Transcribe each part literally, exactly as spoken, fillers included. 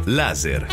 Laser.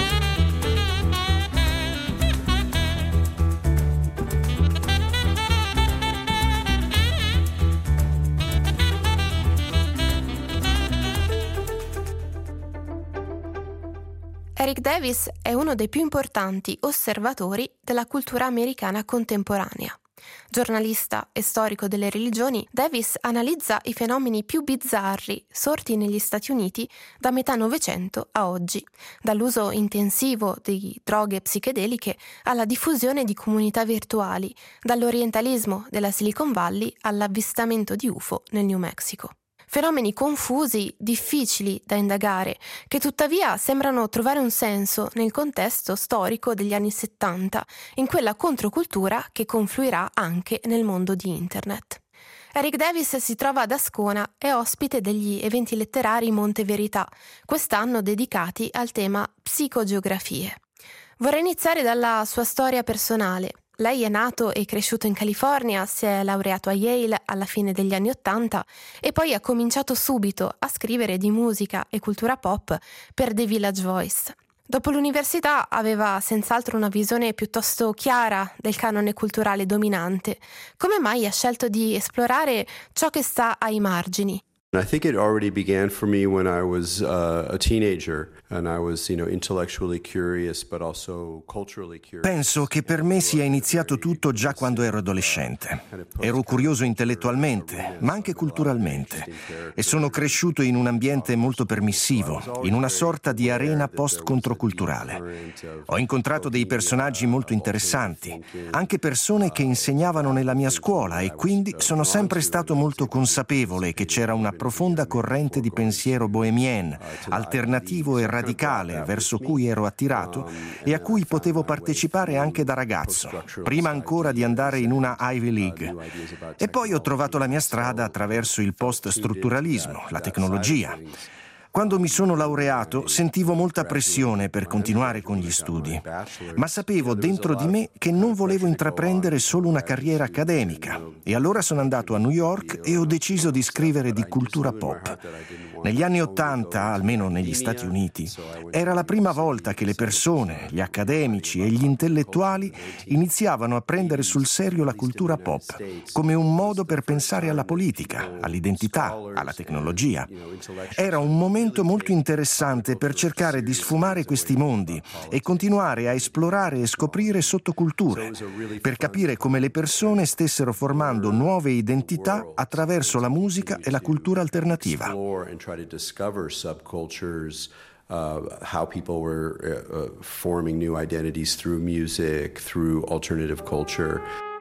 Eric Davis è uno dei più importanti osservatori della cultura americana contemporanea. Giornalista e storico delle religioni, Davis analizza i fenomeni più bizzarri sorti negli Stati Uniti da metà Novecento a oggi, dall'uso intensivo di droghe psichedeliche alla diffusione di comunità virtuali, dall'orientalismo della Silicon Valley all'avvistamento di U F O nel New Mexico. Fenomeni confusi, difficili da indagare, che tuttavia sembrano trovare un senso nel contesto storico degli anni settanta, in quella controcultura che confluirà anche nel mondo di Internet. Eric Davis si trova ad Ascona, è ospite degli eventi letterari Monte Verità, quest'anno dedicati al tema psicogeografie. Vorrei iniziare dalla sua storia personale. Lei è nato e cresciuto in California, si è laureato a Yale alla fine degli anni Ottanta e poi ha cominciato subito a scrivere di musica e cultura pop per The Village Voice. Dopo l'università aveva senz'altro una visione piuttosto chiara del canone culturale dominante. Come mai ha scelto di esplorare ciò che sta ai margini? I think it already began for me when I was uh, a teenager and I was, you know, intellectually curious but also culturally curious. Penso che per me sia iniziato tutto già quando ero adolescente. Ero curioso intellettualmente, ma anche culturalmente, e sono cresciuto in un ambiente molto permissivo, in una sorta di arena post-controculturale. Ho incontrato dei personaggi molto interessanti, anche persone che insegnavano nella mia scuola, e quindi sono sempre stato molto consapevole che c'era una profonda corrente di pensiero bohemien, alternativo e radicale, verso cui ero attirato e a cui potevo partecipare anche da ragazzo, prima ancora di andare in una Ivy League. E poi ho trovato la mia strada attraverso il post-strutturalismo, la tecnologia. Quando mi sono laureato sentivo molta pressione per continuare con gli studi, ma sapevo dentro di me che non volevo intraprendere solo una carriera accademica, e allora sono andato a New York e ho deciso di scrivere di cultura pop. Negli anni Ottanta, almeno negli Stati Uniti, era la prima volta che le persone, gli accademici e gli intellettuali iniziavano a prendere sul serio la cultura pop come un modo per pensare alla politica, all'identità, alla tecnologia. Era un momento molto interessante per cercare di sfumare questi mondi e continuare a esplorare e scoprire sottoculture, per capire come le persone stessero formando nuove identità attraverso la musica e la cultura alternativa. Uh, how people were uh, uh, forming new identities through music, through alternative culture.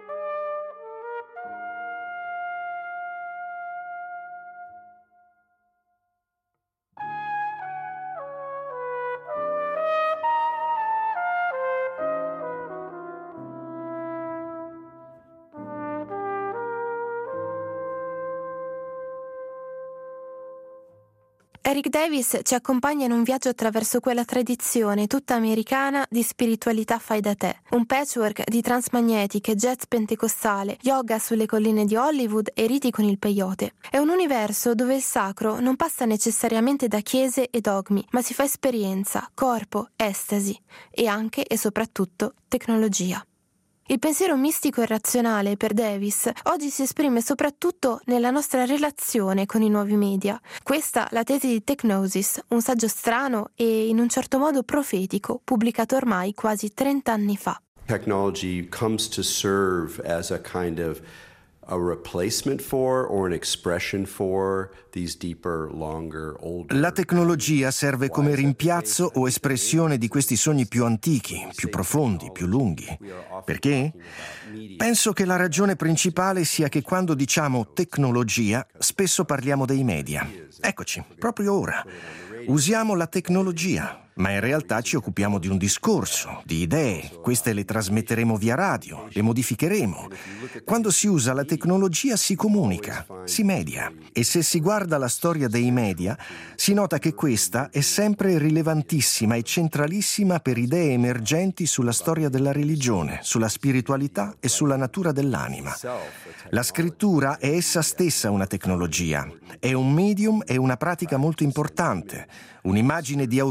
Eric Davis ci accompagna in un viaggio attraverso quella tradizione tutta americana di spiritualità fai da te, un patchwork di transmagnetiche, jazz pentecostale, yoga sulle colline di Hollywood e riti con il peyote. È un universo dove il sacro non passa necessariamente da chiese e dogmi, ma si fa esperienza, corpo, estasi e anche e soprattutto tecnologia. Il pensiero mistico e razionale per Davis oggi si esprime soprattutto nella nostra relazione con i nuovi media. Questa la tesi di Techgnosis, un saggio strano e in un certo modo profetico, pubblicato ormai quasi trenta anni fa. Technology comes to serve as a kind of a replacement for or an expression for these deeper, longer, older. La tecnologia serve come rimpiazzo o espressione di questi sogni più antichi, più profondi, più lunghi. Perché? Penso che la ragione principale sia che quando diciamo tecnologia, spesso parliamo dei media. Eccoci, proprio ora. Usiamo la tecnologia, ma in realtà ci occupiamo di un discorso, di idee. Queste le trasmetteremo via radio, le modificheremo. Quando si usa la tecnologia si comunica, si media. E se si guarda la storia dei media, si nota che questa è sempre rilevantissima e centralissima per idee emergenti sulla storia della religione, sulla spiritualità e sulla natura dell'anima. La scrittura è essa stessa una tecnologia, è un medium e una pratica molto importante, un'immagine di autorità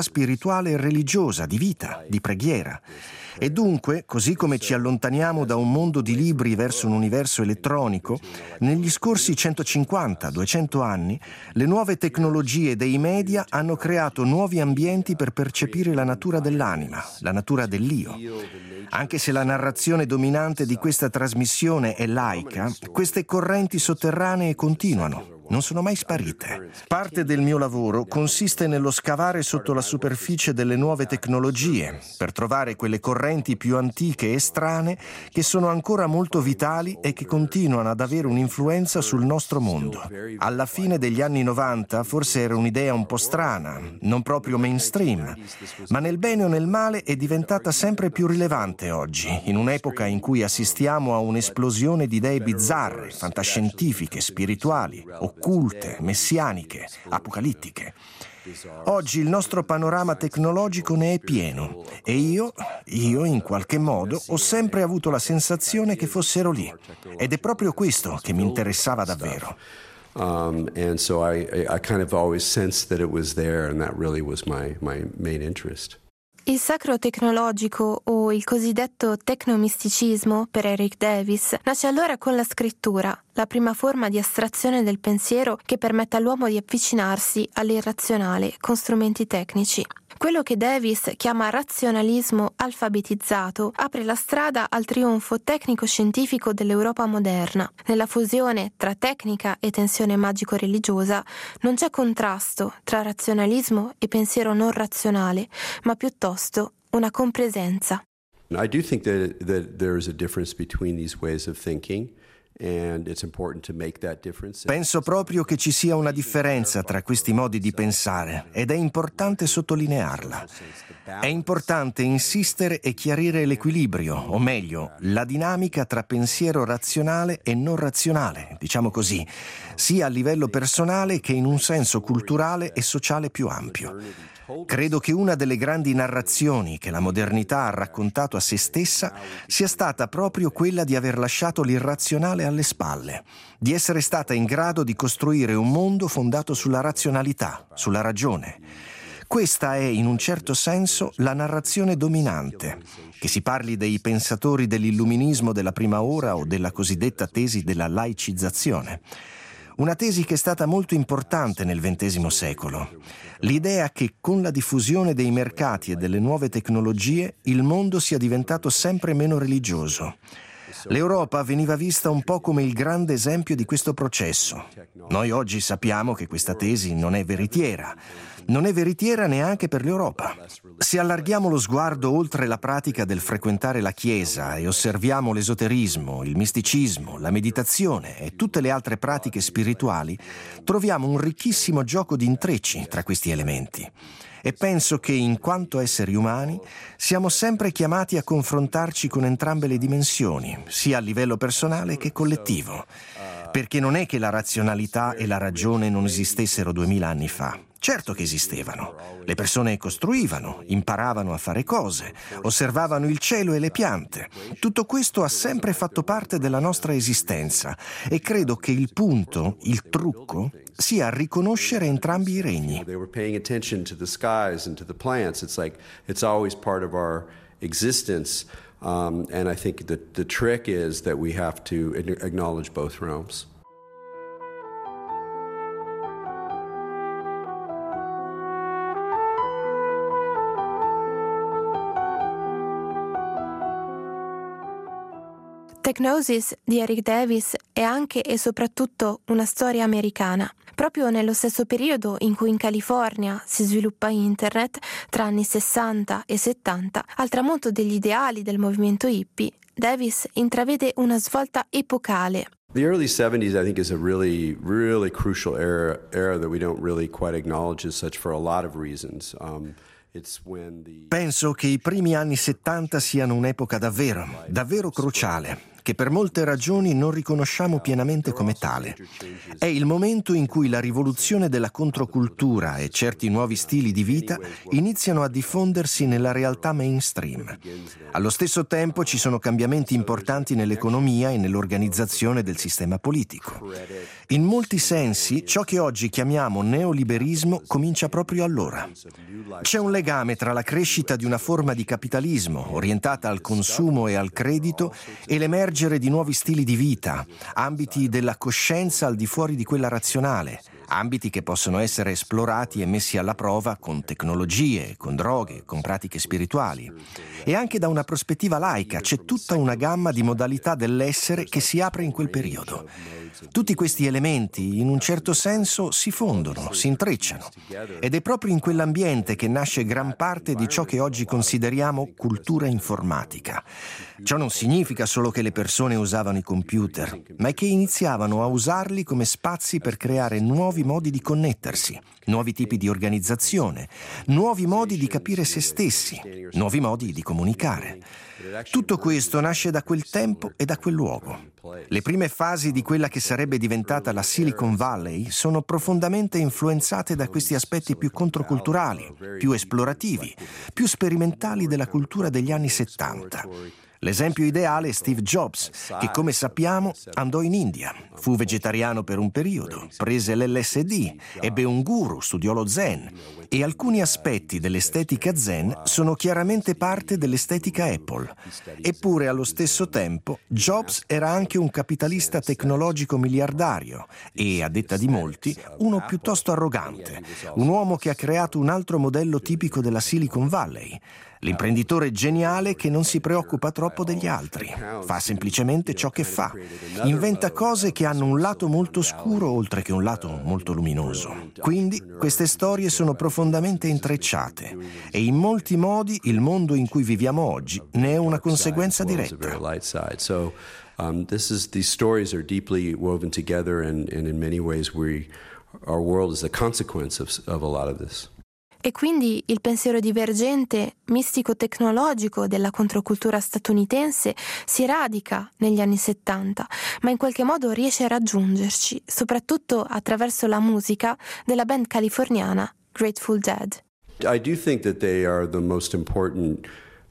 spirituale e religiosa, di vita, di preghiera. E dunque, così come ci allontaniamo da un mondo di libri verso un universo elettronico, negli scorsi centocinquanta duecento anni, le nuove tecnologie dei media hanno creato nuovi ambienti per percepire la natura dell'anima, la natura dell'io. Anche se la narrazione dominante di questa trasmissione è laica, queste correnti sotterranee continuano. Non sono mai sparite. Parte del mio lavoro consiste nello scavare sotto la superficie delle nuove tecnologie per trovare quelle correnti più antiche e strane che sono ancora molto vitali e che continuano ad avere un'influenza sul nostro mondo. Alla fine degli anni novanta forse era un'idea un po' strana, non proprio mainstream, ma nel bene o nel male è diventata sempre più rilevante oggi, in un'epoca in cui assistiamo a un'esplosione di idee bizzarre, fantascientifiche, spirituali, occulte, messianiche, apocalittiche. Oggi il nostro panorama tecnologico ne è pieno e io, io in qualche modo ho sempre avuto la sensazione che fossero lì ed è proprio questo che mi interessava davvero. Um, and so I, I kind of always sensed that it was there, and that really was my, my main interest. Il sacro tecnologico o il cosiddetto tecnomisticismo per Eric Davis nasce allora con la scrittura, la prima forma di astrazione del pensiero che permette all'uomo di avvicinarsi all'irrazionale con strumenti tecnici. Quello che Davis chiama razionalismo alfabetizzato apre la strada al trionfo tecnico-scientifico dell'Europa moderna. Nella fusione tra tecnica e tensione magico-religiosa non c'è contrasto tra razionalismo e pensiero non razionale, ma piuttosto una compresenza. I do think that, that there is a difference between these ways of thinking. Penso proprio che ci sia una differenza tra questi modi di pensare ed è importante sottolinearla. È importante insistere e chiarire l'equilibrio, o meglio, la dinamica tra pensiero razionale e non razionale, diciamo così, sia a livello personale che in un senso culturale e sociale più ampio. Credo che una delle grandi narrazioni che la modernità ha raccontato a se stessa sia stata proprio quella di aver lasciato l'irrazionale alle spalle, di essere stata in grado di costruire un mondo fondato sulla razionalità, sulla ragione. Questa è, in un certo senso, la narrazione dominante, che si parli dei pensatori dell'illuminismo della prima ora o della cosiddetta tesi della laicizzazione. Una tesi che è stata molto importante nel ventesimo secolo. L'idea che con la diffusione dei mercati e delle nuove tecnologie il mondo sia diventato sempre meno religioso. L'Europa veniva vista un po' come il grande esempio di questo processo. Noi oggi sappiamo che questa tesi non è veritiera. Non è veritiera neanche per l'Europa. Se allarghiamo lo sguardo oltre la pratica del frequentare la Chiesa e osserviamo l'esoterismo, il misticismo, la meditazione e tutte le altre pratiche spirituali, troviamo un ricchissimo gioco di intrecci tra questi elementi. E penso che, in quanto esseri umani, siamo sempre chiamati a confrontarci con entrambe le dimensioni, sia a livello personale che collettivo. Perché non è che la razionalità e la ragione non esistessero duemila anni fa. Certo che esistevano. Le persone costruivano, imparavano a fare cose, osservavano il cielo e le piante. Tutto questo ha sempre fatto parte della nostra esistenza e credo che il punto, il trucco, sia riconoscere entrambi i regni. They were paying attention to the skies and to the plants. It's like it's always part of our existence. Um, and I think the the trick is that we have to acknowledge both realms. Techgnosis di Eric Davis è anche e soprattutto una storia americana. Proprio nello stesso periodo in cui in California si sviluppa Internet, tra anni sessanta e settanta, al tramonto degli ideali del movimento hippie, Davis intravede una svolta epocale. The early seventies, I think, is a really, really crucial era, era that we don't really quite acknowledge as such for a lot of reasons. Um, Penso che i primi anni settanta siano un'epoca davvero, davvero cruciale. che per molte ragioni non riconosciamo pienamente come tale. È il momento in cui la rivoluzione della controcultura e certi nuovi stili di vita iniziano a diffondersi nella realtà mainstream. Allo stesso tempo ci sono cambiamenti importanti nell'economia e nell'organizzazione del sistema politico. In molti sensi, ciò che oggi chiamiamo neoliberismo comincia proprio allora. C'è un legame tra la crescita di una forma di capitalismo orientata al consumo e al credito e l'emergere di nuovi stili di vita, ambiti della coscienza al di fuori di quella razionale, ambiti che possono essere esplorati e messi alla prova con tecnologie, con droghe, con pratiche spirituali. E anche da una prospettiva laica c'è tutta una gamma di modalità dell'essere che si apre in quel periodo. Tutti questi elementi, in un certo senso, si fondono, si intrecciano. Ed è proprio in quell'ambiente che nasce gran parte di ciò che oggi consideriamo cultura informatica. Ciò non significa solo che le persone usavano i computer, ma è che iniziavano a usarli come spazi per creare nuovi modi di connettersi, nuovi tipi di organizzazione, nuovi modi di capire se stessi, nuovi modi di comunicare. Tutto questo nasce da quel tempo e da quel luogo. Le prime fasi di quella che sarebbe diventata la Silicon Valley sono profondamente influenzate da questi aspetti più controculturali, più esplorativi, più sperimentali della cultura degli anni settanta. L'esempio ideale è Steve Jobs, che come sappiamo andò in India, fu vegetariano per un periodo, prese l'L S D, ebbe un guru, studiò lo Zen, e alcuni aspetti dell'estetica Zen sono chiaramente parte dell'estetica Apple. Eppure allo stesso tempo Jobs era anche un capitalista tecnologico miliardario e, a detta di molti, uno piuttosto arrogante, un uomo che ha creato un altro modello tipico della Silicon Valley. L'imprenditore geniale che non si preoccupa troppo degli altri, fa semplicemente ciò che fa, inventa cose che hanno un lato molto scuro oltre che un lato molto luminoso. Quindi queste storie sono profondamente intrecciate e in molti modi il mondo in cui viviamo oggi ne è una conseguenza diretta. Um, this is, these stories are deeply woven together and, and in many ways we, our world is a consequence of, of a lot of this. E quindi il pensiero divergente, mistico-tecnologico della controcultura statunitense si radica negli anni settanta, ma in qualche modo riesce a raggiungerci, soprattutto attraverso la musica della band californiana Grateful Dead. I do think that they are the most important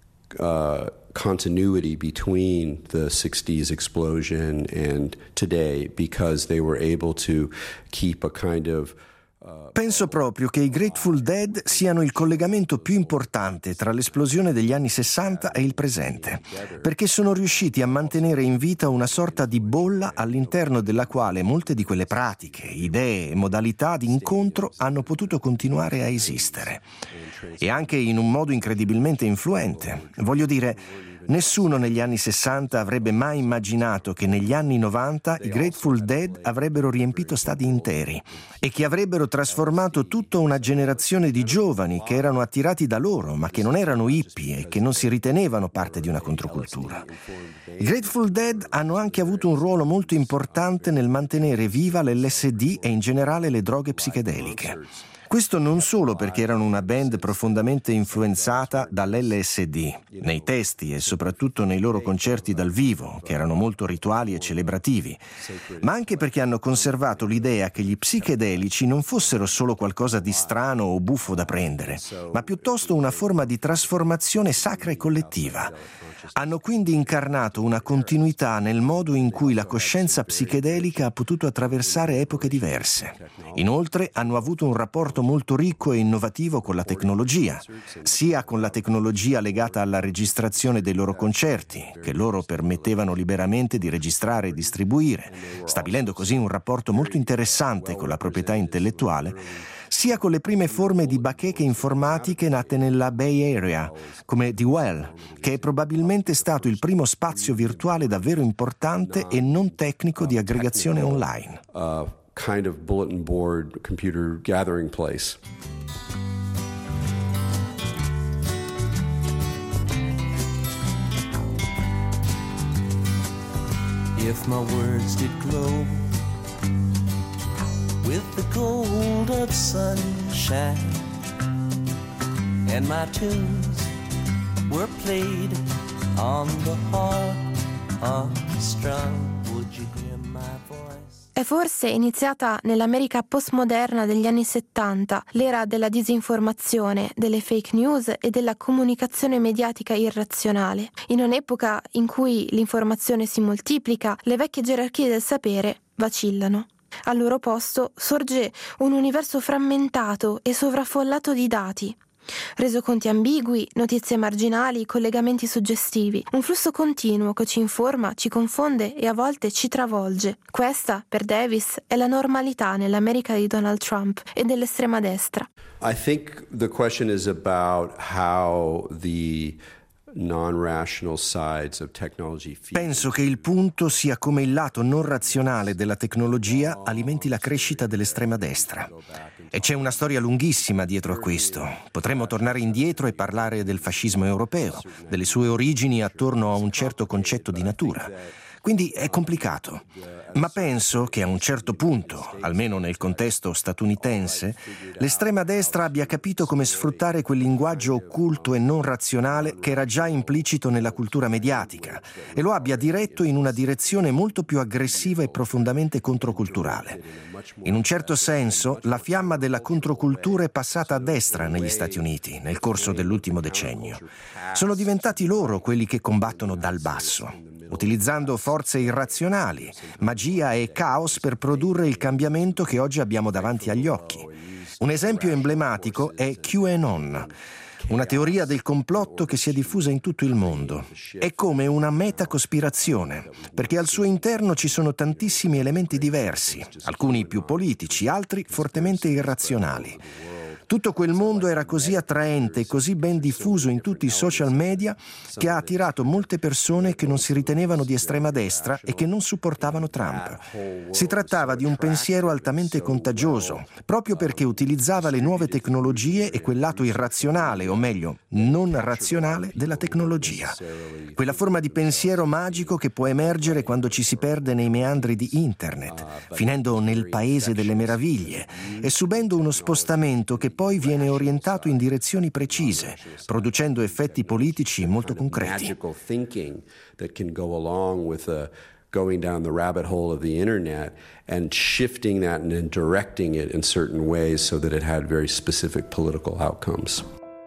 uh, continuity between the sixties explosion and today, because they were able to keep a kind of Penso proprio che i Grateful Dead siano il collegamento più importante tra l'esplosione degli anni sessanta e il presente, perché sono riusciti a mantenere in vita una sorta di bolla all'interno della quale molte di quelle pratiche, idee e modalità di incontro hanno potuto continuare a esistere. E anche in un modo incredibilmente influente. Voglio dire, nessuno negli anni sessanta avrebbe mai immaginato che negli anni novanta i Grateful Dead avrebbero riempito stadi interi e che avrebbero trasformato tutta una generazione di giovani che erano attirati da loro, ma che non erano hippie e che non si ritenevano parte di una controcultura. I Grateful Dead hanno anche avuto un ruolo molto importante nel mantenere viva l'L S D e in generale le droghe psichedeliche. Questo non solo perché erano una band profondamente influenzata dall'L S D, nei testi e soprattutto nei loro concerti dal vivo, che erano molto rituali e celebrativi, ma anche perché hanno conservato l'idea che gli psichedelici non fossero solo qualcosa di strano o buffo da prendere, ma piuttosto una forma di trasformazione sacra e collettiva. Hanno quindi incarnato una continuità nel modo in cui la coscienza psichedelica ha potuto attraversare epoche diverse. Inoltre hanno avuto un rapporto molto ricco e innovativo con la tecnologia, sia con la tecnologia legata alla registrazione dei loro concerti, che loro permettevano liberamente di registrare e distribuire, stabilendo così un rapporto molto interessante con la proprietà intellettuale, sia con le prime forme di bacheche informatiche nate nella Bay Area, come The Well, che è probabilmente stato il primo spazio virtuale davvero importante e non tecnico di aggregazione online. Uh, kind of bulletin board computer gathering place. If my words did glow with the gold of sunshine, and my tunes were played on the harp of strung, would you hear my voice? È forse iniziata nell'America postmoderna degli anni settanta, l'era della disinformazione, delle fake news e della comunicazione mediatica irrazionale. In un'epoca in cui l'informazione si moltiplica, le vecchie gerarchie del sapere vacillano. Al loro posto sorge un universo frammentato e sovraffollato di dati. Resoconti ambigui, notizie marginali, collegamenti suggestivi, un flusso continuo che ci informa, ci confonde e a volte ci travolge. Questa, per Davis, è la normalità nell'America di Donald Trump e dell'estrema destra. I think the question is about how the non-rational sides of technology feed. Penso che il punto sia come il lato non razionale della tecnologia alimenti la crescita dell'estrema destra. E c'è una storia lunghissima dietro a questo. Potremmo tornare indietro e parlare del fascismo europeo, delle sue origini attorno a un certo concetto di natura. Quindi è complicato. Ma penso che a un certo punto, almeno nel contesto statunitense, l'estrema destra abbia capito come sfruttare quel linguaggio occulto e non razionale che era già implicito nella cultura mediatica e lo abbia diretto in una direzione molto più aggressiva e profondamente controculturale. In un certo senso, la fiamma della controcultura è passata a destra negli Stati Uniti nel corso dell'ultimo decennio. Sono diventati loro quelli che combattono dal basso, utilizzando forze irrazionali, magia e caos per produrre il cambiamento che oggi abbiamo davanti agli occhi. Un esempio emblematico è QAnon, una teoria del complotto che si è diffusa in tutto il mondo. È come una metacospirazione, perché al suo interno ci sono tantissimi elementi diversi, alcuni più politici, altri fortemente irrazionali. Tutto quel mondo era così attraente e così ben diffuso in tutti i social media che ha attirato molte persone che non si ritenevano di estrema destra e che non supportavano Trump. Si trattava di un pensiero altamente contagioso, proprio perché utilizzava le nuove tecnologie e quel lato irrazionale, o meglio, non razionale della tecnologia. Quella forma di pensiero magico che può emergere quando ci si perde nei meandri di Internet, finendo nel paese delle meraviglie e subendo uno spostamento che poi viene orientato in direzioni precise, producendo effetti politici molto concreti. Going down the rabbit hole of the internet and shifting that and then directing it in certain ways so that it had very specific political outcomes.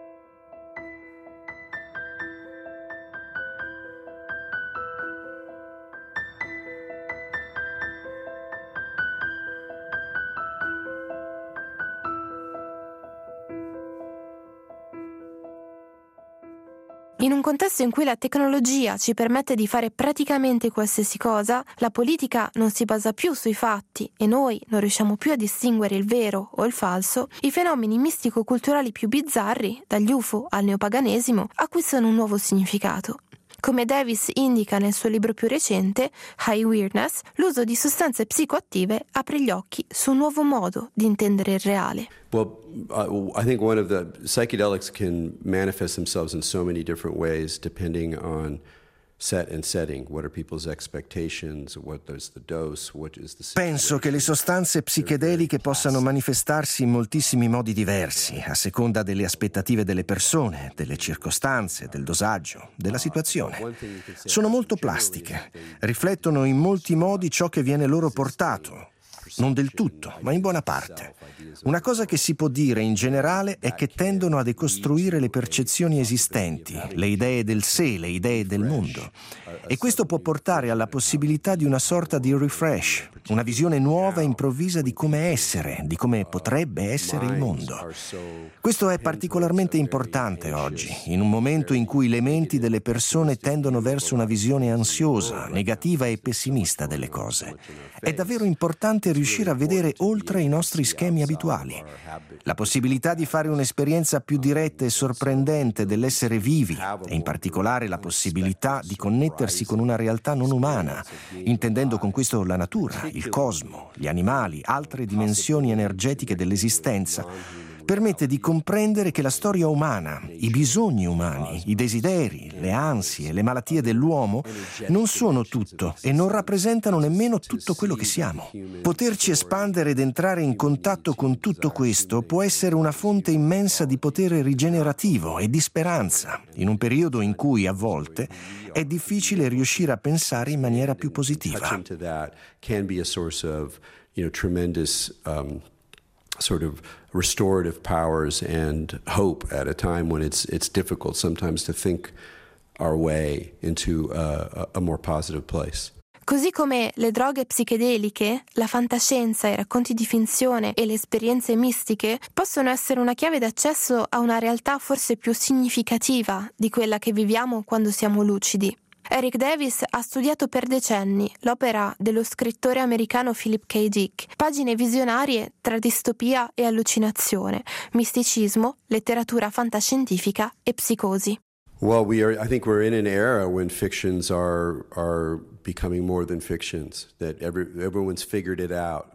In un contesto in cui la tecnologia ci permette di fare praticamente qualsiasi cosa, la politica non si basa più sui fatti e noi non riusciamo più a distinguere il vero o il falso, i fenomeni mistico-culturali più bizzarri, dagli U F O al neopaganesimo, acquistano un nuovo significato. Come Davis indica nel suo libro più recente, High Weirdness, l'uso di sostanze psicoattive apre gli occhi su un nuovo modo di intendere il reale. Well, uh, I think one of the psychedelics can manifest themselves in so many different ways depending on set and setting. What are people's expectations? What is the dose? What is the Penso che le sostanze psichedeliche possano manifestarsi in moltissimi modi diversi, a seconda delle aspettative delle persone, delle circostanze, del dosaggio, della situazione. Sono molto plastiche, riflettono in molti modi ciò che viene loro portato. Non del tutto, ma in buona parte. Una cosa che si può dire in generale è che tendono a decostruire le percezioni esistenti, le idee del sé, le idee del mondo. E questo può portare alla possibilità di una sorta di refresh, una visione nuova e improvvisa di come essere, di come potrebbe essere il mondo. Questo è particolarmente importante oggi, in un momento in cui le menti delle persone tendono verso una visione ansiosa, negativa e pessimista delle cose. È davvero importante riuscire a vedere oltre i nostri schemi abituali. La possibilità di fare un'esperienza più diretta e sorprendente dell'essere vivi, e in particolare la possibilità di connettersi con una realtà non umana, intendendo con questo la natura, il cosmo, gli animali, altre dimensioni energetiche dell'esistenza, permette di comprendere che la storia umana, i bisogni umani, i desideri, le ansie, le malattie dell'uomo non sono tutto e non rappresentano nemmeno tutto quello che siamo. Poterci espandere ed entrare in contatto con tutto questo può essere una fonte immensa di potere rigenerativo e di speranza, in un periodo in cui a volte è difficile riuscire a pensare in maniera più positiva. Sort of restorative powers and hope at a time when it's it's difficult sometimes to think our way into a, a more positive place. Così come le droghe psichedeliche, la fantascienza, i racconti di finzione e le esperienze mistiche possono essere una chiave d'accesso a una realtà forse più significativa di quella che viviamo quando siamo lucidi. Eric Davis ha studiato per decenni l'opera dello scrittore americano Philip K. Dick, pagine visionarie tra distopia e allucinazione, misticismo, letteratura fantascientifica e psicosi. Well, we are, I think we're in an era when fictions are are becoming more than fictions, that every, everyone's figured it out.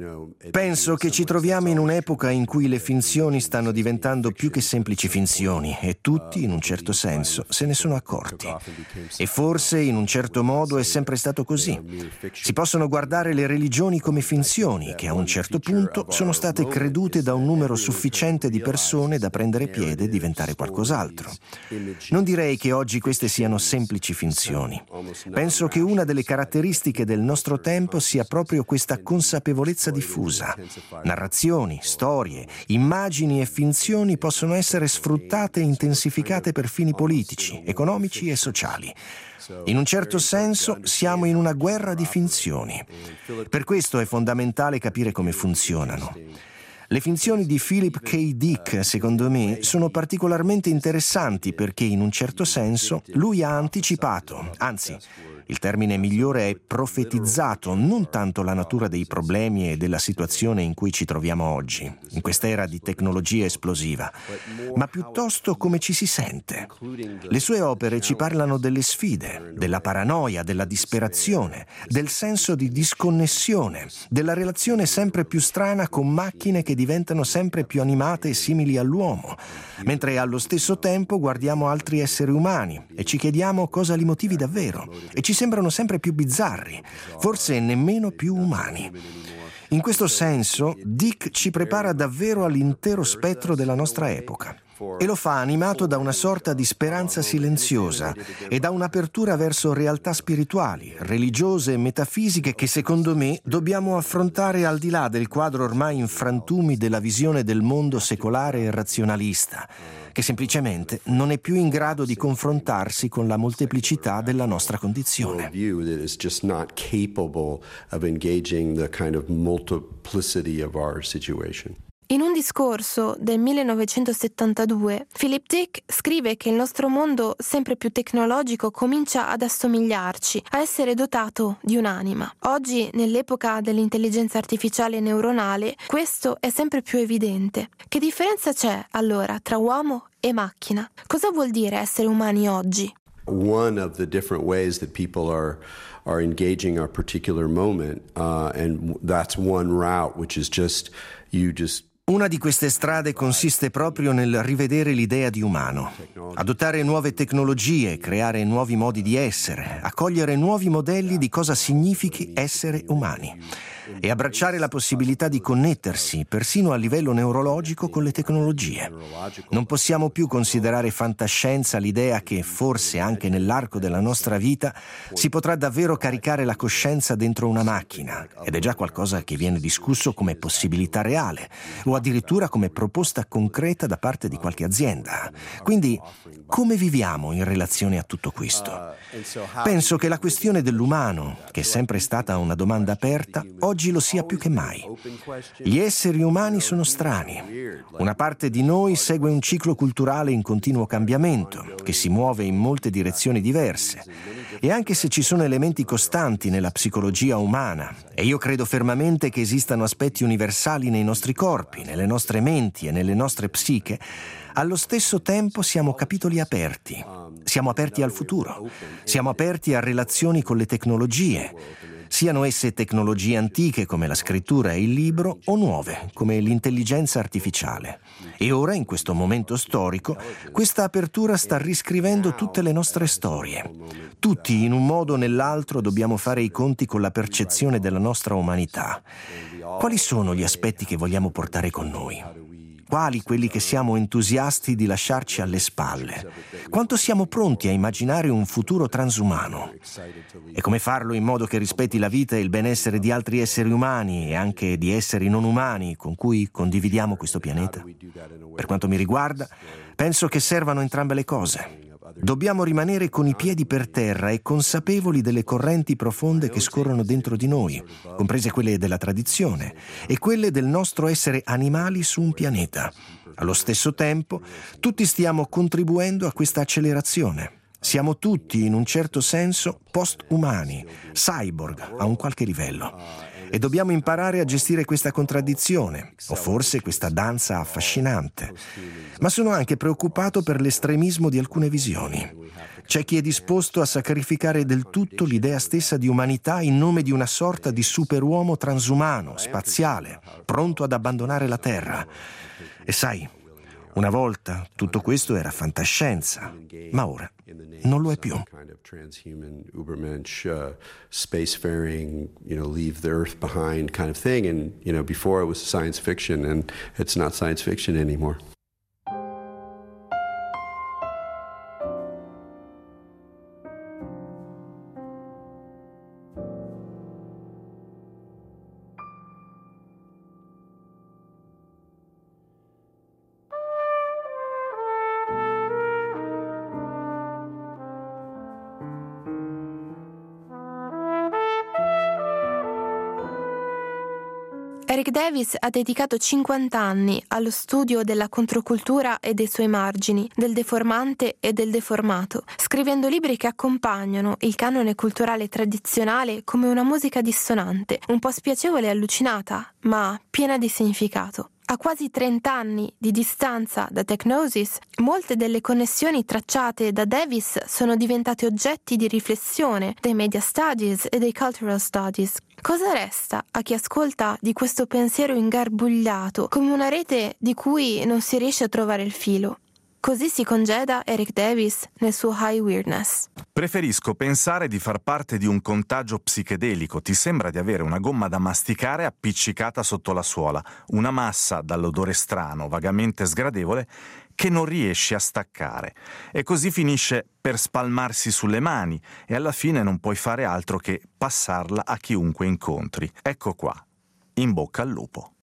Penso che ci troviamo in un'epoca in cui le finzioni stanno diventando più che semplici finzioni e tutti, in un certo senso, se ne sono accorti. E forse, in un certo modo, è sempre stato così. Si possono guardare le religioni come finzioni che a un certo punto sono state credute da un numero sufficiente di persone da prendere piede e diventare qualcos'altro. Non direi che oggi queste siano semplici finzioni. Penso che una delle caratteristiche del nostro tempo sia proprio questa consapevolezza diffusa. Narrazioni, storie, immagini e finzioni possono essere sfruttate e intensificate per fini politici, economici e sociali. In un certo senso siamo in una guerra di finzioni. Per questo è fondamentale capire come funzionano. Le finzioni di Philip K. Dick, secondo me, sono particolarmente interessanti perché, in un certo senso, lui ha anticipato, anzi, il termine migliore è profetizzato, non tanto la natura dei problemi e della situazione in cui ci troviamo oggi, in quest'era di tecnologia esplosiva, ma piuttosto come ci si sente. Le sue opere ci parlano delle sfide, della paranoia, della disperazione, del senso di disconnessione, della relazione sempre più strana con macchine che diventano sempre più animate e simili all'uomo, mentre allo stesso tempo guardiamo altri esseri umani e ci chiediamo cosa li motivi davvero, e ci sembrano sempre più bizzarri, forse nemmeno più umani. In questo senso, Dick ci prepara davvero all'intero spettro della nostra epoca. E lo fa animato da una sorta di speranza silenziosa e da un'apertura verso realtà spirituali, religiose e metafisiche che, secondo me, dobbiamo affrontare al di là del quadro ormai in frantumi della visione del mondo secolare e razionalista, che semplicemente non è più in grado di confrontarsi con la molteplicità della nostra condizione. In un discorso del millenovecentosettantadue, Philip Dick scrive che il nostro mondo sempre più tecnologico comincia ad assomigliarci, a essere dotato di un'anima. Oggi, nell'epoca dell'intelligenza artificiale neuronale, questo è sempre più evidente. Che differenza c'è, allora, tra uomo e macchina? Cosa vuol dire essere umani oggi? One of the different ways that people are are engaging a particular moment, uh, and that's one route, which is just you just Una di queste strade consiste proprio nel rivedere l'idea di umano, adottare nuove tecnologie, creare nuovi modi di essere, accogliere nuovi modelli di cosa significhi essere umani e abbracciare la possibilità di connettersi, persino a livello neurologico, con le tecnologie. Non possiamo più considerare fantascienza l'idea che, forse anche nell'arco della nostra vita, si potrà davvero caricare la coscienza dentro una macchina, ed è già qualcosa che viene discusso come possibilità reale, o addirittura come proposta concreta da parte di qualche azienda. Quindi, come viviamo in relazione a tutto questo? Penso che la questione dell'umano, che è sempre stata una domanda aperta, oggi lo sia più che mai. Gli esseri umani sono strani. Una parte di noi segue un ciclo culturale in continuo cambiamento, che si muove in molte direzioni diverse. E anche se ci sono elementi costanti nella psicologia umana, e io credo fermamente che esistano aspetti universali nei nostri corpi, nelle nostre menti e nelle nostre psiche, allo stesso tempo siamo capitoli aperti. Siamo aperti al futuro. Siamo aperti a relazioni con le tecnologie. siano esse tecnologie antiche come la scrittura e il libro o nuove come l'intelligenza artificiale. E ora, in questo momento storico, questa apertura sta riscrivendo tutte le nostre storie. Tutti, in un modo o nell'altro, dobbiamo fare i conti con la percezione della nostra umanità. Quali sono gli aspetti che vogliamo portare con noi? Quali quelli che siamo entusiasti di lasciarci alle spalle? Quanto siamo pronti a immaginare un futuro transumano? E come farlo in modo che rispetti la vita e il benessere di altri esseri umani e anche di esseri non umani con cui condividiamo questo pianeta? Per quanto mi riguarda, penso che servano entrambe le cose. Dobbiamo rimanere con i piedi per terra e consapevoli delle correnti profonde che scorrono dentro di noi, comprese quelle della tradizione e quelle del nostro essere animali su un pianeta. Allo stesso tempo, tutti stiamo contribuendo a questa accelerazione. Siamo tutti, in un certo senso, post-umani, cyborg a un qualche livello. E dobbiamo imparare a gestire questa contraddizione, o forse questa danza affascinante. Ma sono anche preoccupato per l'estremismo di alcune visioni. C'è chi è disposto a sacrificare del tutto l'idea stessa di umanità in nome di una sorta di superuomo transumano, spaziale, pronto ad abbandonare la Terra. E sai, una volta tutto questo era fantascienza, ma ora non lo è più. Transhuman Ubermensch, uh, spacefaring, you know, leave the Earth behind kind of thing. And, you know, before it was science fiction, and it's not science fiction anymore. Eric Davis ha dedicato cinquanta anni allo studio della controcultura e dei suoi margini, del deformante e del deformato, scrivendo libri che accompagnano il canone culturale tradizionale come una musica dissonante, un po' spiacevole e allucinata, ma piena di significato. A quasi trenta anni di distanza da Techgnosis, molte delle connessioni tracciate da Davis sono diventate oggetti di riflessione dei media studies e dei cultural studies. Cosa resta a chi ascolta di questo pensiero ingarbugliato, come una rete di cui non si riesce a trovare il filo? Così si congeda Eric Davis nel suo High Weirdness. Preferisco pensare di far parte di un contagio psichedelico. Ti sembra di avere una gomma da masticare appiccicata sotto la suola, una massa dall'odore strano, vagamente sgradevole, che non riesci a staccare. E così finisce per spalmarsi sulle mani e alla fine non puoi fare altro che passarla a chiunque incontri. Ecco qua, in bocca al lupo.